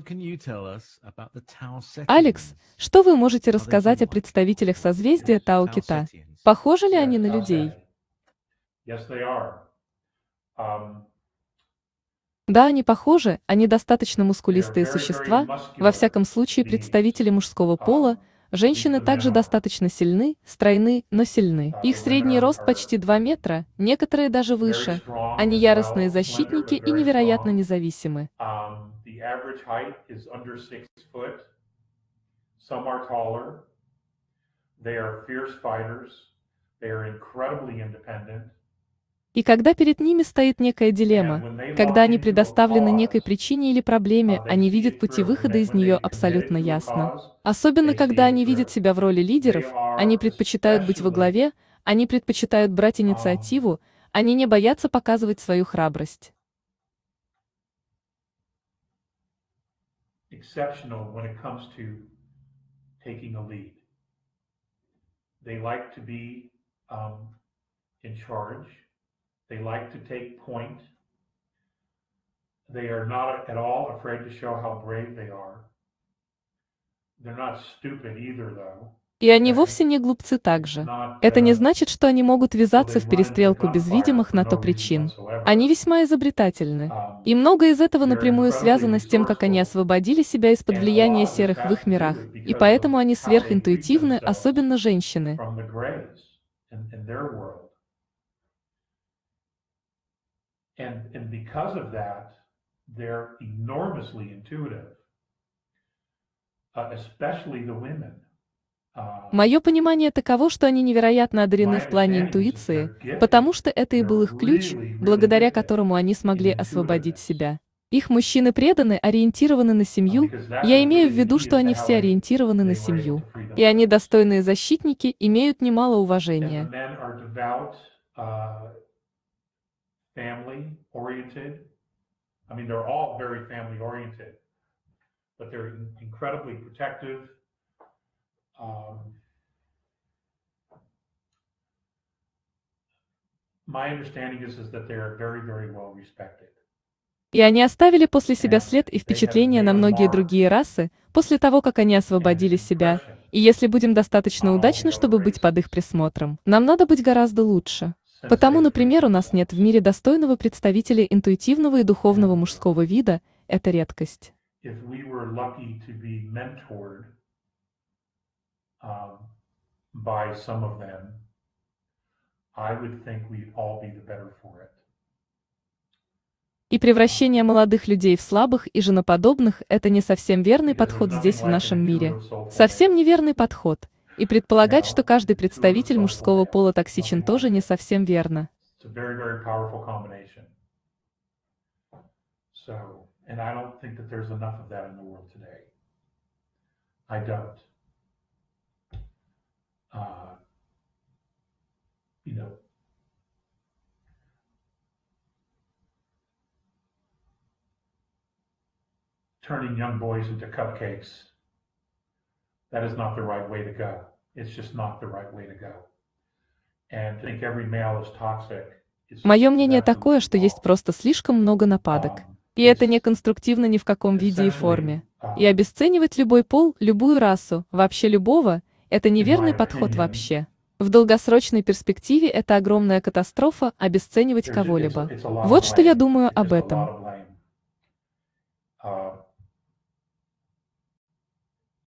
Алекс, что вы можете рассказать о представителях созвездия Тау-Кита? Похожи ли они на людей? Да, они похожи, они достаточно мускулистые существа, во всяком случае представители мужского пола, женщины также достаточно сильны, стройны, но сильны. Их средний рост почти 2 метра, некоторые даже выше. Они яростные защитники и невероятно независимы. И когда перед ними стоит некая дилемма, когда они предоставлены некой причине или проблеме, они видят пути выхода из нее абсолютно ясно. Особенно когда они видят себя в роли лидеров, они предпочитают быть во главе, они предпочитают брать инициативу, они не боятся показывать свою храбрость. Exceptional when it comes to taking a lead. They like to be in charge. They like to take point. They are not at all afraid to show how brave they are. They're not stupid either, though. И они Okay? вовсе не глупцы It's также. not, Это не значит, что они могут so they ввязаться в run into the перестрелку без gunfire видимых for на no то reason причин. whatsoever. Они весьма изобретательны. И Um, многое из этого they're напрямую incredibly связано с тем, как они resourceful. освободили себя из-под And a влияния lot of this серых в has их to do мирах. with И because of поэтому они how they freed сверхинтуитивны, themselves особенно женщины. from the grays in their world. And because of that, they're enormously intuitive, especially the women. Мое понимание таково, что они невероятно одарены My в плане understanding is that интуиции, they're gifted. потому что это и был They're их ключ, really, really благодаря gifted которому они смогли in освободить intuitiveness. себя. Их мужчины преданы, ориентированы на семью, Because that's я what имею в really the виду, key что as to они how все ориентированы на they were able семью. to free И они themselves. достойные защитники, имеют немало And the уважения. men are devout, family oriented. I mean, they're all very family oriented, but they're incredibly protective. My understanding is that they're very, very well respected. И они оставили после себя And след и they have впечатление на made a многие mark другие расы, после того, как они and освободили an себя. impression И если будем достаточно on all the удачны, other чтобы быть под их races присмотром, нам надо быть гораздо лучше. since Потому, they've freed например, у нас нет в themselves. мире достойного представителя интуитивного и духовного And мужского вида, это редкость. if we were lucky to be mentored by some of them, I would think we'd all be the better for it. И превращение молодых людей в слабых и женоподобных– это не совсем верный Because there's подход nothing здесь, в like an нашем мире. intuitive soulful Совсем mate. неверный подход. И You предполагать, что know, каждый intuitive представитель soulful мужского mate. пола токсичен, Nothing тоже like не it. совсем верно. It's a very, very powerful combination. So, and I don't think that there's enough of that in the world today. I don't. You know, turning young boys into cupcakes, that is not the right way to go. It's just not the right way to go. And to think every male is toxic is Мое мнение absolutely такое, что есть wrong. просто слишком много нападок. И это не It's конструктивно ни в каком виде и форме. essentially, И обесценивать любой пол, любую расу, вообще любого– это in my неверный подход opinion, вообще. В долгосрочной перспективе это огромная катастрофа– обесценивать it's кого-либо. a lot of Вот что я blame. думаю It's об just a этом. lot of blame.